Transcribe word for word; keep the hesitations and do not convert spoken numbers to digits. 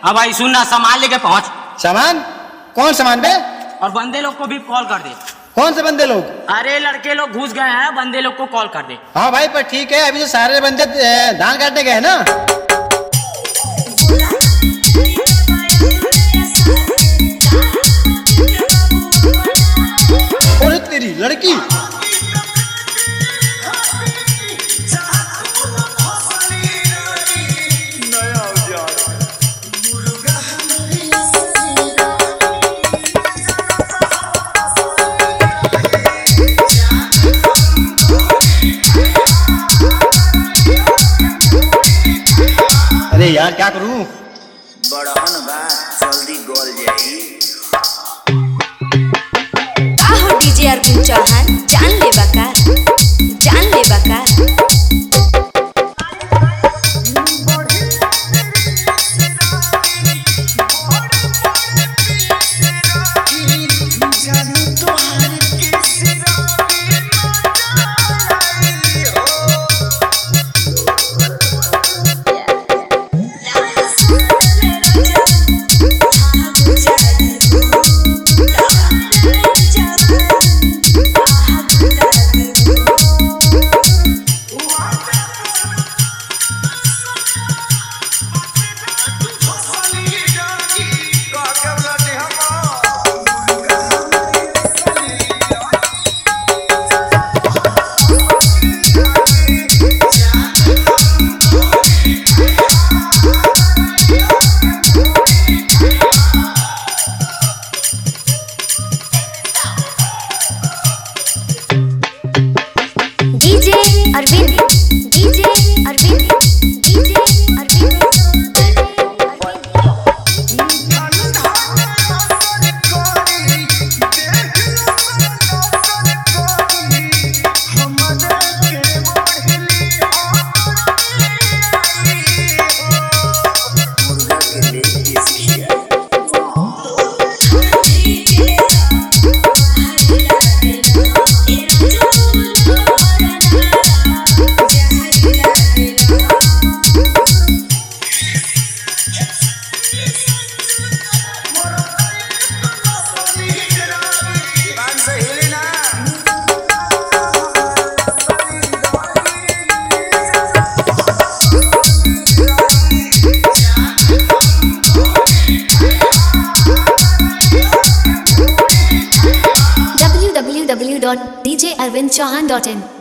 हाँ भाई सुनना, सामान लेके पहुंच। सामान? कौन सामान बे? और बंदे लोग को भी कॉल कर दे। कौन से बंदे लोग? अरे लड़के लोग घुस गए हैं, बंदे लोग को कॉल कर दे। हाँ भाई पर ठीक है, अभी तो सारे बंदे ए, धान काटने गए ना। और तेरी लड़की अरे यार क्या करूं? बड़हन बा जल्दी गोल जाई। का हो डीजे अरविंद चौहान, जान ले बका, जान ले बका। DJ Arvind, DJ Arvind, DJ Arvind. w w w dot d j arvind chauhan dot in